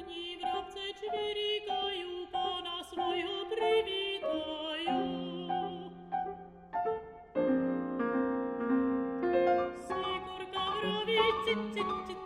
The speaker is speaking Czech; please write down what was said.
Ogni vrabce čvirikajú, pána svojho privítajú. Sikorka vraví, cit, cit, cit,